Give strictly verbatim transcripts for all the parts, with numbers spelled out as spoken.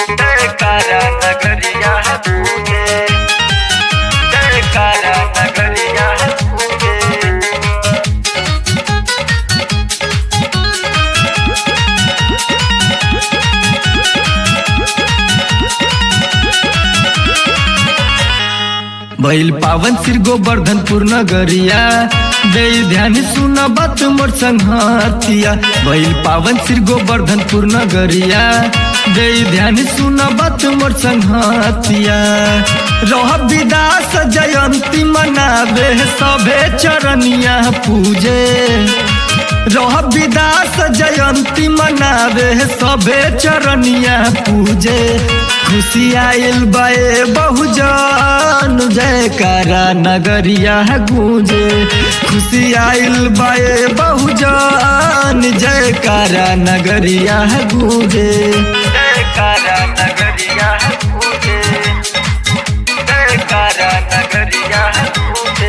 जयकारा नगरिया पूजे, जयकारा नगरिया पूजे। भइल पावन सिर गोवर्धनपुर नगरिया, दे ध्यान सुन बात मोर संघातिया। भइल पावन सिर गोवर्धनपुर नगरिया, दे ध्यान सुन बात मोर संघातिया। रह विदास जयंती मनावे सभे चरनिया पूजे, रह विदास जयंती मनावे सभे चरनिया पूजे। खुशी आइल बाए बहुजन, जयकारा नगरिया गूंजे। खुशी आइल बाए बहुजन, जयकारा नगरिया गूंजे। जयकारा नगरिया पूजे, जयकारा नगरिया पूजे।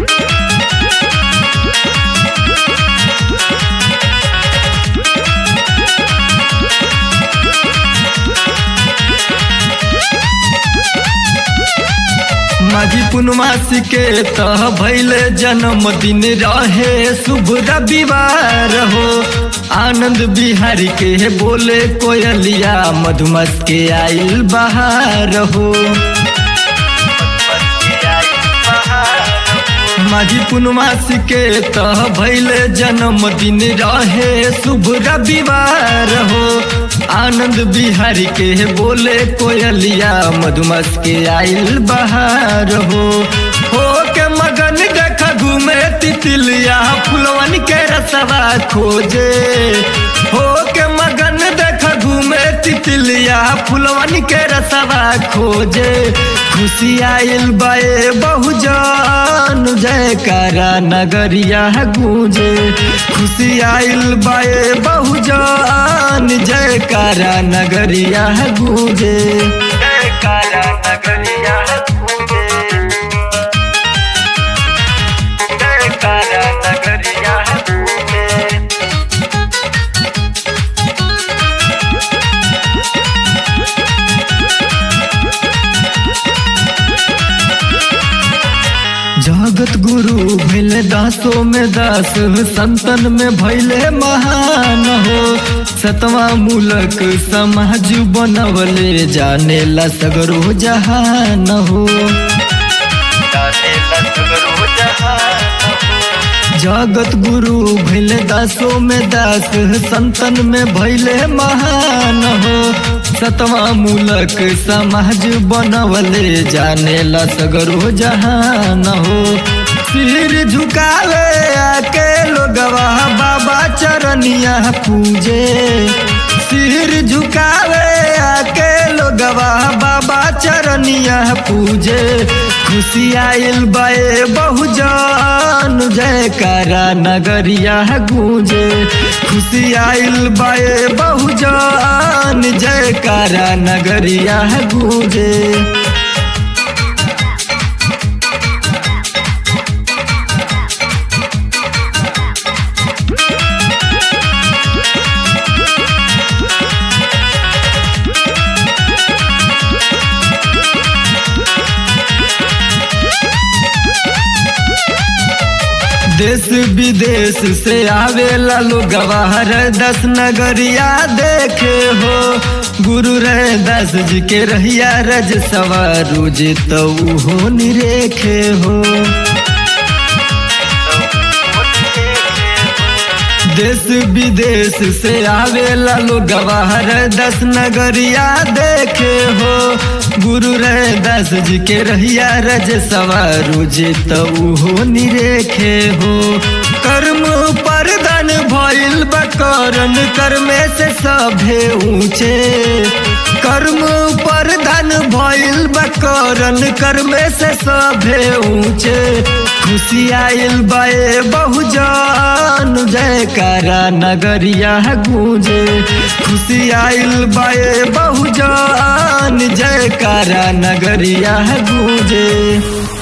माघी पूर्णमासी के तह भैले जन्मदिन रहे शुभ रविवार हो। आनंद बिहारी के बोले कोयलिया, मधुमस के आइल बहार हो। माघी पूर्णमासी के तह भैले जन्मदिन रहे शुभ रविवार हो। आनंद बिहारी के बोले कोयलिया, मधुमस के आइल बहार हो। हो के मगन देख घूमे तितलिया, फुलवन के रसवा खोजे। हो के मगन देख घूमे तितलिया, फुलवन के रसवा खोजे। खुशी आइल बाए बहुजन, जयकारा नगरिया गूंजे। खुशी आइल बाए बहुजन, जयकारा नगरिया गूंजे। जयकारा नगरिया पूजे, जयकारा नगरिया पूजे। जगत गुरु भैले दासों में दास, संतन में भैले महान हो। सतवा मूलक समाज बनवले, जाने ला सगरो जहान हो। जाने ला सगरो जहान हो। जगत गुरु भैले दासों में दास, संतन में भैले महान हो। सतवा मूलक समाज बनवले, जाने ला सगरो जहान हो। सिर झुकावे आके लोगवा बाबा चरनिया पूजे। सिर झुकावे आके लोगवा बाबा चरनिया पूजे। खुशी आइल बाए बहुजन, जयकारा नगरिया गूंजे। खुशी आइल बाए बहुजन, जयकारा नगरिया गूंजे। देश विदेश से आवेला लोगवा दस नगरिया देखे हो। गुरु रैदास जी के रहिया रज सवारू जे तो हो निरेखे हो। देश विदेश से आवेला लोगवा दस नगरिया देखे हो। गुरु रैदास जी के रहिया रज सवारू जे तो हो निरेखे हो। कर्म परदान भइल बकरन, कर्मे से सभे ऊंचे। कर्म परदान भइल बकरन, कर्मे से सभे ऊंचे। खुशी आइल बाए बहुजन, जयकारा नगरिया गूंजे। खुशी आइल बाए बहुजन, जयकारा नगरिया गूंजे।